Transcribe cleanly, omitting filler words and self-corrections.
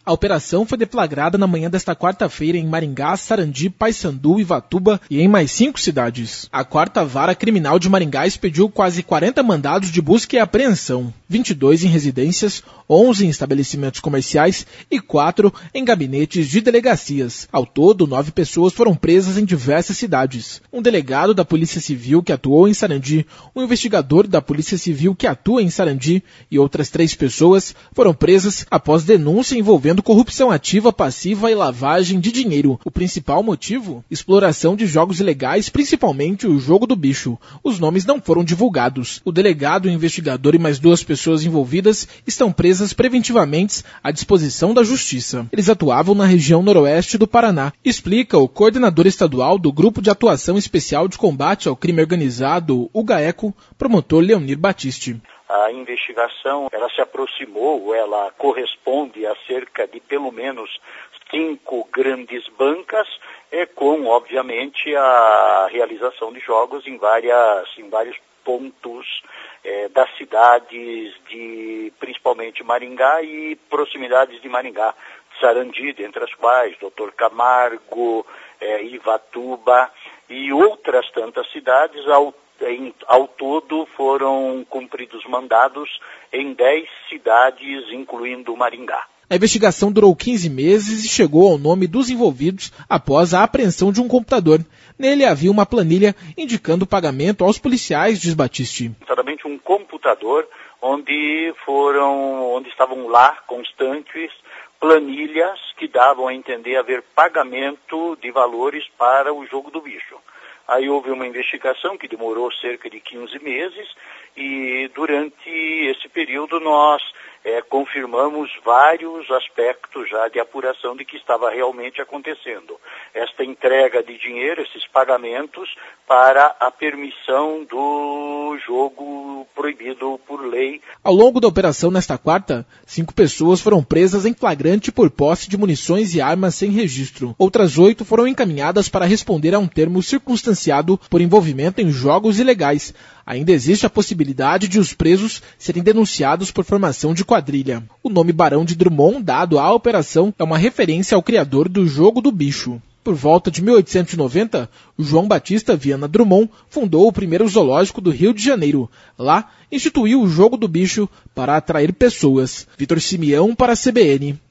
A operação foi deflagrada na manhã desta quarta-feira em Maringá, Sarandi, Paysandu, Ivatuba e em mais 5 cidades. A 4ª Vara Criminal de Maringá expediu quase 40 mandados de busca e apreensão, 22 em residências, 11 em estabelecimentos comerciais e 4 em gabinetes de delegacias. Ao todo, 9 pessoas foram presas em diversas cidades. Um delegado da Polícia Civil que atuou em Sarandi, um investigador da Polícia Civil que atua em Sarandi e outras 3 pessoas foram presas após denúncia envolvendo corrupção ativa, passiva e lavagem de dinheiro. O principal motivo? Exploração de jogos ilegais, principalmente o jogo do bicho. Os nomes não foram divulgados. O delegado, o investigador e mais 2 pessoas envolvidas estão presas preventivamente à disposição da Justiça. Eles atuavam na região noroeste do Paraná, explica o coordenador estadual do Grupo de Atuação Especial de Combate ao Crime Organizado, o GAECO, promotor Leonir Batiste. A investigação, ela se aproximou, ela corresponde a cerca de pelo menos 5 grandes bancas, com, obviamente, a realização de jogos em vários pontos das cidades de, principalmente Maringá e proximidades de Maringá, Sarandi, dentre as quais Dr. Camargo, Ivatuba e outras tantas cidades. Ao todo foram cumpridos mandados em 10 cidades, incluindo Maringá. A investigação durou 15 meses e chegou ao nome dos envolvidos após a apreensão de um computador. Nele havia uma planilha indicando o pagamento aos policiais, diz Batiste. Exatamente um computador onde estavam lá constantes planilhas que davam a entender haver pagamento de valores para o jogo do bicho. Aí houve uma investigação que demorou cerca de 15 meses e durante esse período nós confirmamos vários aspectos já de apuração de que estava realmente acontecendo. Esta entrega de dinheiro, esses pagamentos para a permissão do jogo proibido por lei. Ao longo da operação nesta quarta, 5 pessoas foram presas em flagrante por posse de munições e armas sem registro. Outras 8 foram encaminhadas para responder a um termo circunstanciado por envolvimento em jogos ilegais. Ainda existe a possibilidade de os presos serem denunciados por formação de quadrilha. O nome Barão de Drummond, dado à operação, é uma referência ao criador do jogo do bicho. Por volta de 1890, João Batista Viana Drummond fundou o primeiro zoológico do Rio de Janeiro. Lá, instituiu o jogo do bicho para atrair pessoas. Vitor Simeão para a CBN.